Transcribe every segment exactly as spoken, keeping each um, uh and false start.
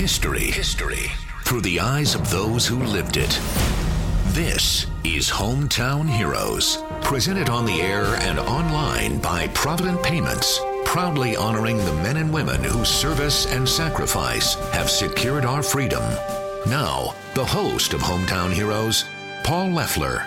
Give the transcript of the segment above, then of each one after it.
History. History. Through the eyes of those who lived it. This is Hometown Heroes. Presented on the air and online by Provident Payments. Proudly honoring the men and women whose service and sacrifice have secured our freedom. Now, the host of Hometown Heroes, Paul Leffler.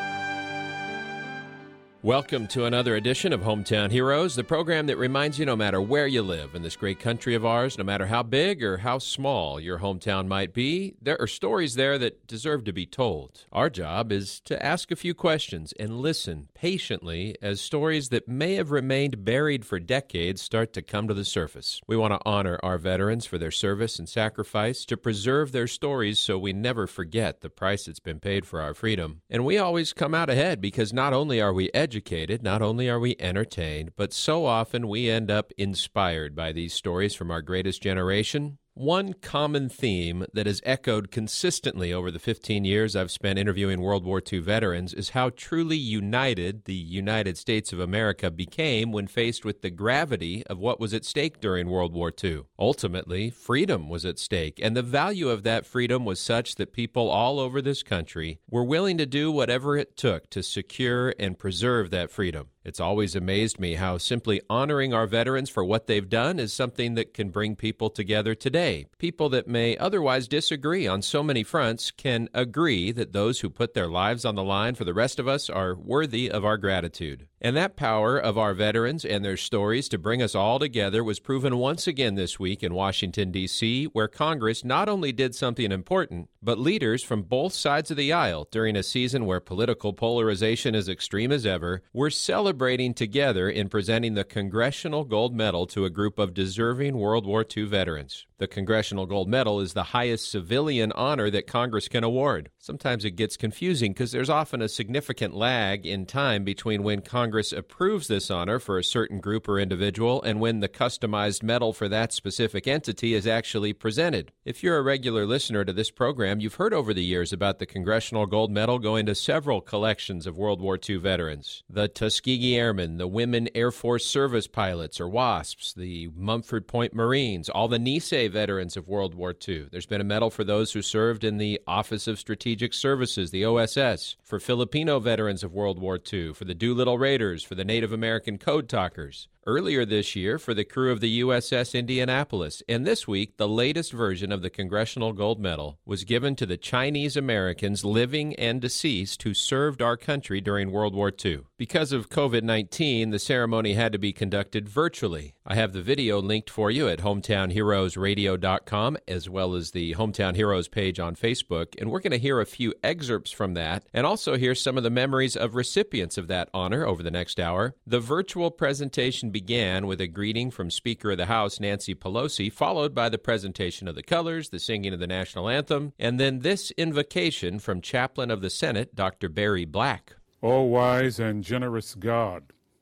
Welcome to another edition of Hometown Heroes, the program that reminds you no matter where you live in this great country of ours, no matter how big or how small your hometown might be, there are stories there that deserve to be told. Our job is to ask a few questions and listen patiently as stories that may have remained buried for decades start to come to the surface. We want to honor our veterans for their service and sacrifice, to preserve their stories so we never forget the price that's been paid for our freedom. And we always come out ahead because not only are we educated, Educated. Not only are we entertained, but so often we end up inspired by these stories from our greatest generation. One common theme that has echoed consistently over the fifteen years I've spent interviewing World War Two veterans is how truly united the United States of America became when faced with the gravity of what was at stake during World War Two. Ultimately, freedom was at stake, and the value of that freedom was such that people all over this country were willing to do whatever it took to secure and preserve that freedom. It's always amazed me how simply honoring our veterans for what they've done is something that can bring people together today. People that may otherwise disagree on so many fronts can agree that those who put their lives on the line for the rest of us are worthy of our gratitude. And that power of our veterans and their stories to bring us all together was proven once again this week in Washington, D C, where Congress not only did something important, but leaders from both sides of the aisle during a season where political polarization is extreme as ever were celebrating together in presenting the Congressional Gold Medal to a group of deserving World War Two veterans. The Congressional Gold Medal is the highest civilian honor that Congress can award. Sometimes it gets confusing because there's often a significant lag in time between when Congress approves this honor for a certain group or individual and when the customized medal for that specific entity is actually presented. If you're a regular listener to this program, you've heard over the years about the Congressional Gold Medal going to several collections of World War Two veterans. The Tuskegee Airmen, the Women Air Force Service Pilots, or WASPs, the Mumford Point Marines, all the Nisei veterans of World War Two. There's been a medal for those who served in the Office of Strategic Services, the O S S, for Filipino veterans of World War Two, for the Doolittle Raiders, for the Native American Code Talkers. Earlier this year for the crew of the U S S Indianapolis, and this week the latest version of the Congressional Gold Medal was given to the Chinese Americans, living and deceased, who served our country during World War Two. Because of covid nineteen, the ceremony had to be conducted virtually. I have the video linked for you at hometown heroes radio dot com, as well as the Hometown Heroes page on Facebook, and we're going to hear a few excerpts from that, and also hear some of the memories of recipients of that honor over the next hour. The virtual presentation began with a greeting from Speaker of the House Nancy Pelosi, followed by the presentation of the colors, the singing of the national anthem, and then this invocation from Chaplain of the Senate, Doctor Barry Black. All-wise and generous God,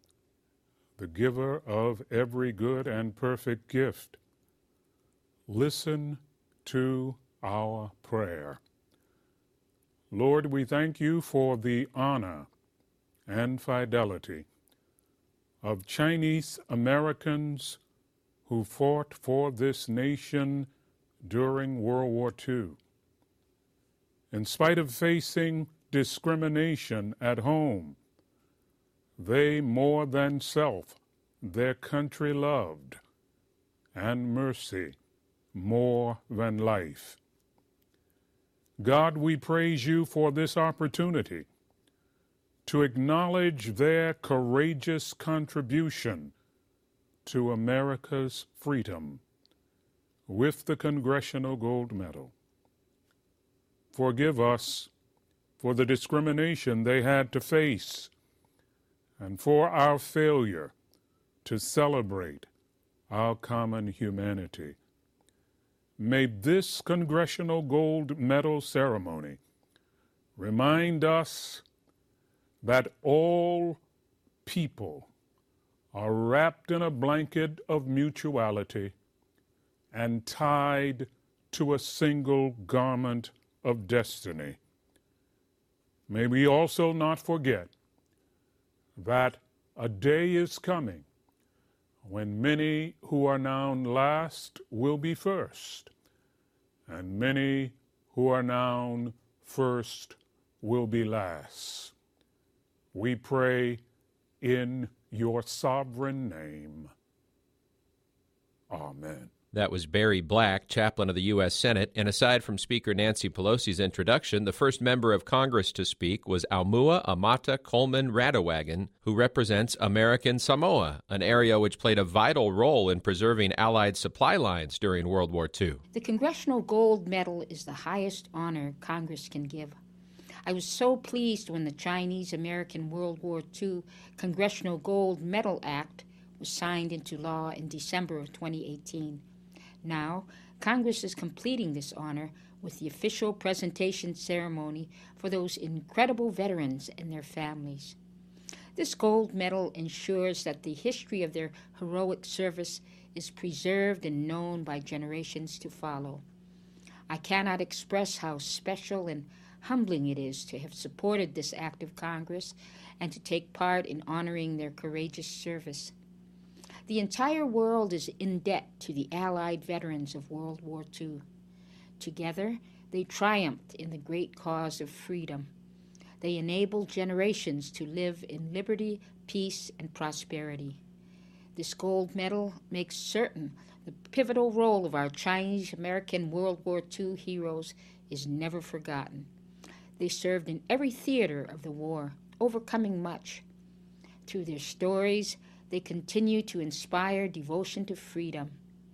the giver of every good and perfect gift, listen to our prayer. Lord, we thank you for the honor and fidelity of Chinese Americans who fought for this nation during World War Two. In spite of facing discrimination at home, they more than self their country loved, and mercy more than life. God, we praise you for this opportunity to acknowledge their courageous contribution to America's freedom with the Congressional Gold Medal. Forgive us for the discrimination they had to face and for our failure to celebrate our common humanity. May this Congressional Gold Medal ceremony remind us that all people are wrapped in a blanket of mutuality and tied to a single garment of destiny. May we also not forget that a day is coming when many who are now last will be first, and many who are now first will be last. We pray in your sovereign name. Amen. That was Barry Black, chaplain of the U S Senate, and aside from Speaker Nancy Pelosi's introduction, the first member of Congress to speak was Aumua Amata Coleman Radewagen, who represents American Samoa, an area which played a vital role in preserving Allied supply lines during World War Two. The Congressional Gold Medal is the highest honor Congress can give. I was so pleased when the Chinese-American World War Two Congressional Gold Medal Act was signed into law in December of twenty eighteen. Now, Congress is completing this honor with the official presentation ceremony for those incredible veterans and their families. This gold medal ensures that the history of their heroic service is preserved and known by generations to follow. I cannot express how special and humbling it is to have supported this act of Congress and to take part in honoring their courageous service. The entire world is in debt to the Allied veterans of World War Two. Together, they triumphed in the great cause of freedom. They enabled generations to live in liberty, peace, and prosperity. This gold medal makes certain the pivotal role of our Chinese-American World War Two heroes is never forgotten. They served in every theater of the war, overcoming much. Through their stories, they continue to inspire devotion to freedom.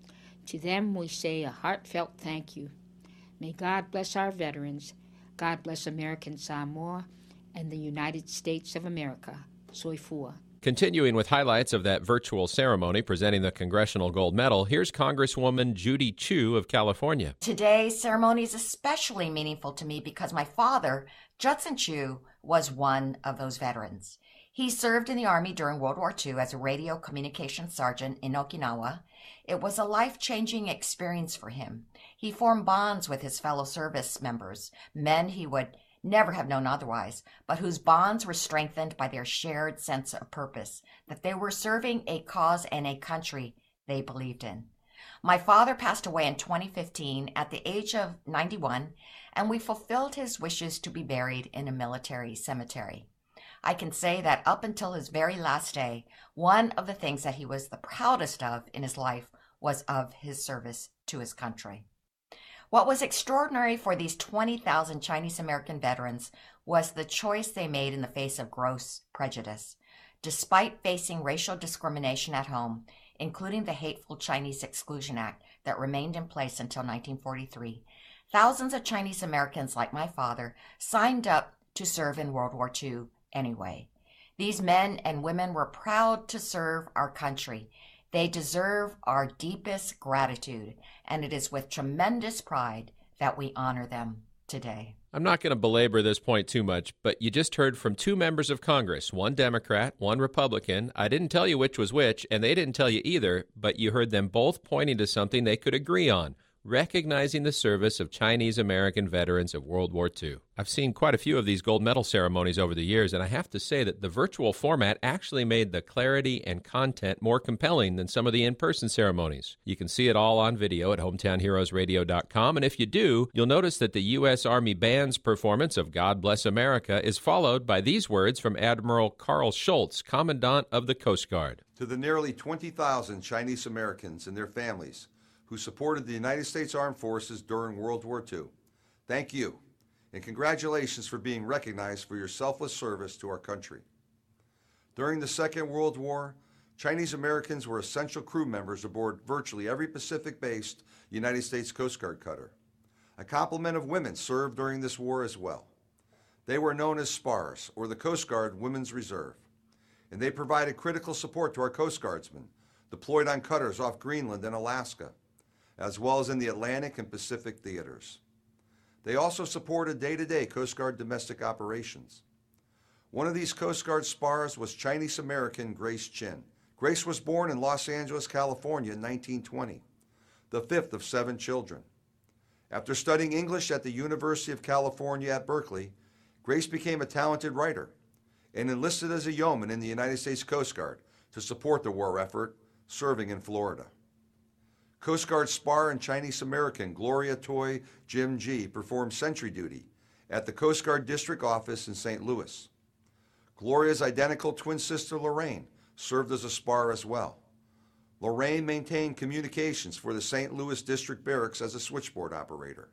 To them we say a heartfelt thank you. May God bless our veterans. God bless American Samoa and the United States of America. Soifua. Continuing with highlights of that virtual ceremony presenting the Congressional Gold Medal, here's Congresswoman Judy Chu of California. Today's ceremony is especially meaningful to me because my father, Judson Chu, was one of those veterans. He served in the Army during World War Two as a radio communications sergeant in Okinawa. It was a life-changing experience for him. He formed bonds with his fellow service members, men he would never have known otherwise, but whose bonds were strengthened by their shared sense of purpose, that they were serving a cause and a country they believed in. My father passed away in twenty fifteen at the age of ninety-one, and we fulfilled his wishes to be buried in a military cemetery. I can say that up until his very last day, one of the things that he was the proudest of in his life was of his service to his country. What was extraordinary for these twenty thousand Chinese-American veterans was the choice they made in the face of gross prejudice. Despite facing racial discrimination at home, including the hateful Chinese Exclusion Act that remained in place until nineteen forty-three, thousands of Chinese-Americans like my father signed up to serve in World War Two anyway. These men and women were proud to serve our country. They deserve our deepest gratitude, and it is with tremendous pride that we honor them today. I'm not going to belabor this point too much, but you just heard from two members of Congress, one Democrat, one Republican. I didn't tell you which was which, and they didn't tell you either, but you heard them both pointing to something they could agree on: recognizing the service of Chinese-American veterans of World War Two. I've seen quite a few of these gold medal ceremonies over the years, and I have to say that the virtual format actually made the clarity and content more compelling than some of the in-person ceremonies. You can see it all on video at hometown heroes radio dot com, and if you do, you'll notice that the U S Army Band's performance of God Bless America is followed by these words from Admiral Carl Schultz, Commandant of the Coast Guard. To the nearly twenty thousand Chinese Americans and their families who supported the United States Armed Forces during World War Two, thank you, and congratulations for being recognized for your selfless service to our country. During the Second World War, Chinese Americans were essential crew members aboard virtually every Pacific-based United States Coast Guard cutter. A complement of women served during this war as well. They were known as SPARS, or the Coast Guard Women's Reserve, and they provided critical support to our Coast Guardsmen deployed on cutters off Greenland and Alaska, as well as in the Atlantic and Pacific theaters. They also supported day-to-day Coast Guard domestic operations. One of these Coast Guard SPARS was Chinese-American Grace Chin. Grace was born in Los Angeles, California in nineteen twenty, the fifth of seven children. After studying English at the University of California at Berkeley, Grace became a talented writer and enlisted as a yeoman in the United States Coast Guard to support the war effort, serving in Florida. Coast Guard spar and Chinese American Gloria Toy Jim G performed sentry duty at the Coast Guard District Office in Saint Louis. Gloria's identical twin sister Lorraine served as a spar as well. Lorraine maintained communications for the Saint Louis District Barracks as a switchboard operator.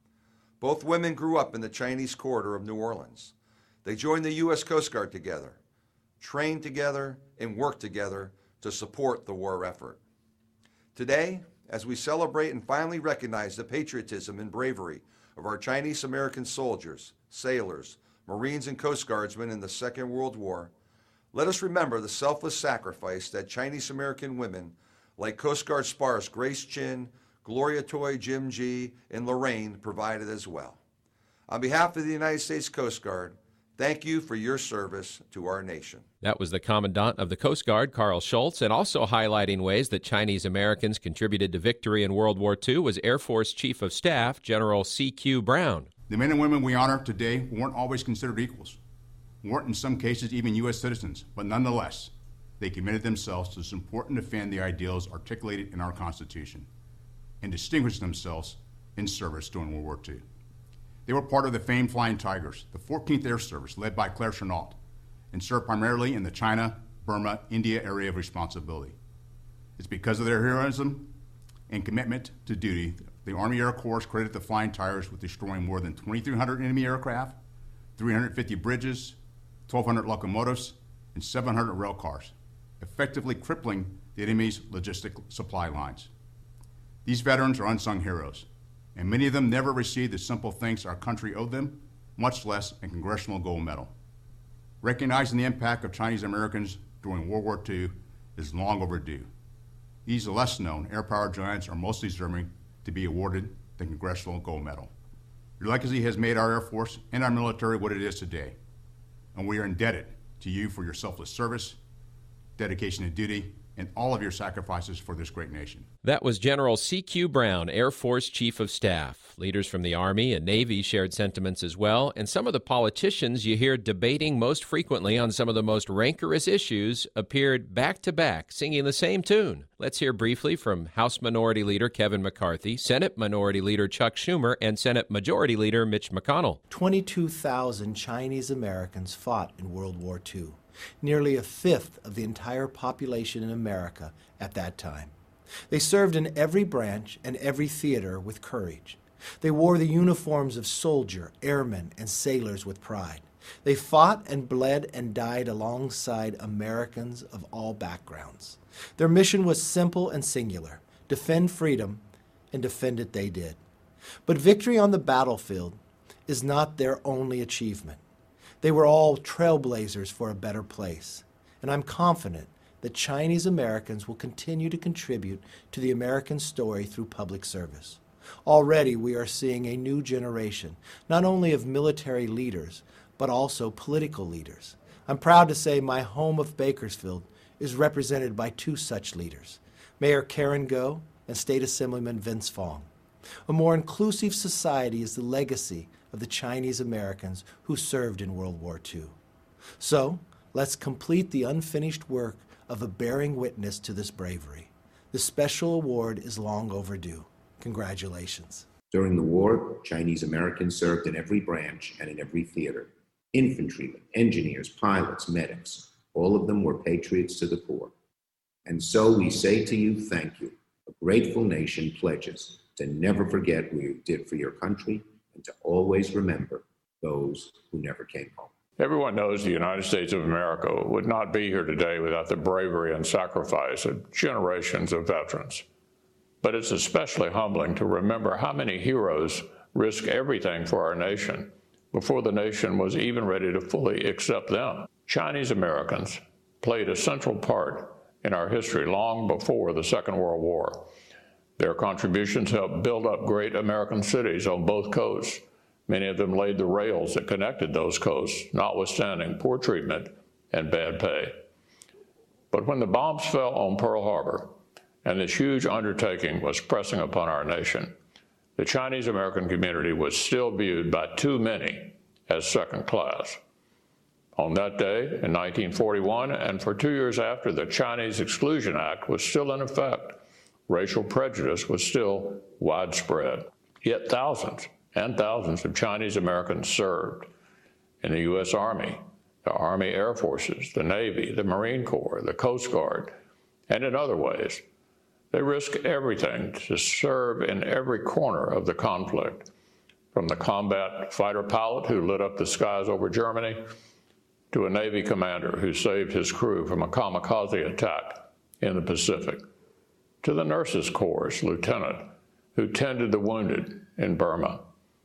Both women grew up in the Chinese quarter of New Orleans. They joined the U S Coast Guard together, trained together, and worked together to support the war effort. Today, as we celebrate and finally recognize the patriotism and bravery of our Chinese American soldiers, sailors, Marines, and Coast Guardsmen in the Second World War, let us remember the selfless sacrifice that Chinese American women like Coast Guard spars Grace Chin, Gloria Toy Jim G, and Lorraine provided as well. On behalf of the United States Coast Guard, thank you for your service to our nation. That was the Commandant of the Coast Guard, Carl Schultz, and also highlighting ways that Chinese Americans contributed to victory in World War Two was Air Force Chief of Staff General C Q Brown. The men and women we honor today weren't always considered equals, weren't in some cases even U S citizens, but nonetheless, they committed themselves to support and defend the ideals articulated in our Constitution and distinguished themselves in service during World War Two. They were part of the famed Flying Tigers, the fourteenth Air Service, led by Claire Chennault, and served primarily in the China, Burma, India area of responsibility. It's because of their heroism and commitment to duty, the Army Air Corps credited the Flying Tigers with destroying more than twenty-three hundred enemy aircraft, three hundred fifty bridges, twelve hundred locomotives, and seven hundred rail cars, effectively crippling the enemy's logistic supply lines. These veterans are unsung heroes, and many of them never received the simple thanks our country owed them, much less a Congressional Gold Medal. Recognizing the impact of Chinese Americans during World War Two is long overdue. These less-known air power giants are most deserving to be awarded the Congressional Gold Medal. Your legacy has made our Air Force and our military what it is today, and we are indebted to you for your selfless service, dedication to duty, and all of your sacrifices for this great nation. That was General C Q Brown, Air Force Chief of Staff. Leaders from the Army and Navy shared sentiments as well, and some of the politicians you hear debating most frequently on some of the most rancorous issues appeared back-to-back, singing the same tune. Let's hear briefly from House Minority Leader Kevin McCarthy, Senate Minority Leader Chuck Schumer, and Senate Majority Leader Mitch McConnell. twenty-two thousand Chinese Americans fought in World War Two. Nearly a fifth of the entire population in America at that time. They served in every branch and every theater with courage. They wore the uniforms of soldier, airmen, and sailors with pride. They fought and bled and died alongside Americans of all backgrounds. Their mission was simple and singular: defend freedom, and defend it they did. But victory on the battlefield is not their only achievement. They were all trailblazers for a better place, and I'm confident that Chinese Americans will continue to contribute to the American story through public service. Already we are seeing a new generation, not only of military leaders, but also political leaders. I'm proud to say my home of Bakersfield is represented by two such leaders, Mayor Karen Go and State Assemblyman Vince Fong. A more inclusive society is the legacy of the Chinese Americans who served in World War Two. So, let's complete the unfinished work of a bearing witness to this bravery. The special award is long overdue. Congratulations. During the war, Chinese Americans served in every branch and in every theater. Infantrymen, engineers, pilots, medics, all of them were patriots to the core. And so we say to you, thank you. A grateful nation pledges to never forget what you did for your country and to always remember those who never came home. Everyone knows the United States of America would not be here today without the bravery and sacrifice of generations of veterans. But it's especially humbling to remember how many heroes risked everything for our nation before the nation was even ready to fully accept them. Chinese Americans played a central part in our history long before the Second World War. Their contributions helped build up great American cities on both coasts. Many of them laid the rails that connected those coasts, notwithstanding poor treatment and bad pay. But when the bombs fell on Pearl Harbor and this huge undertaking was pressing upon our nation, the Chinese American community was still viewed by too many as second class. On that day in nineteen forty-one, and for two years after the Chinese Exclusion Act was still in effect, racial prejudice was still widespread. Yet thousands and thousands of Chinese Americans served in the U S Army, the Army Air Forces, the Navy, the Marine Corps, the Coast Guard, and in other ways. They risked everything to serve in every corner of the conflict, from the combat fighter pilot who lit up the skies over Germany to a Navy commander who saved his crew from a kamikaze attack in the Pacific, to the nurses' corps lieutenant who tended the wounded in Burma,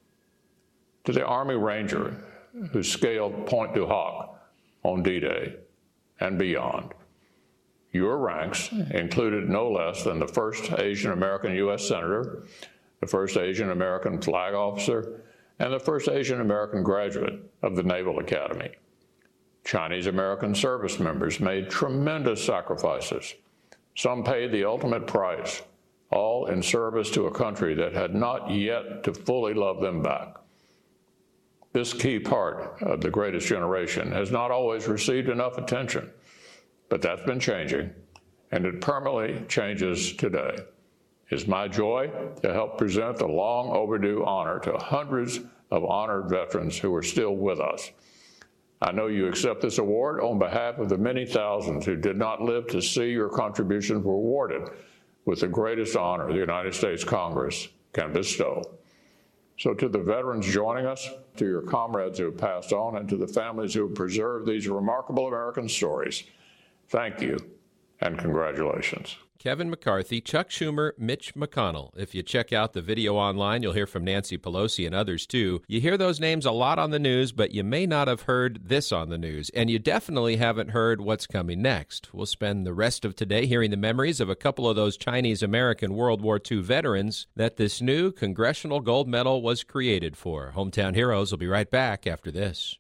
to the Army Ranger who scaled Pointe du Hoc on D-Day and beyond. Your ranks included no less than the first Asian American U S Senator, the first Asian American flag officer, and the first Asian American graduate of the Naval Academy. Chinese American service members made tremendous sacrifices. Some paid the ultimate price, all in service to a country that had not yet to fully love them back. This key part of the greatest generation has not always received enough attention, but that's been changing, and it permanently changes today. It's my joy to help present the long overdue honor to hundreds of honored veterans who are still with us. I know you accept this award on behalf of the many thousands who did not live to see your contributions rewarded with the greatest honor the United States Congress can bestow. So to the veterans joining us, to your comrades who have passed on, and to the families who have preserved these remarkable American stories, thank you and congratulations. Kevin McCarthy, Chuck Schumer, Mitch McConnell. If you check out the video online, you'll hear from Nancy Pelosi and others, too. You hear those names a lot on the news, but you may not have heard this on the news. And you definitely haven't heard what's coming next. We'll spend the rest of today hearing the memories of a couple of those Chinese-American World War Two veterans that this new Congressional Gold Medal was created for. Hometown Heroes will be right back after this.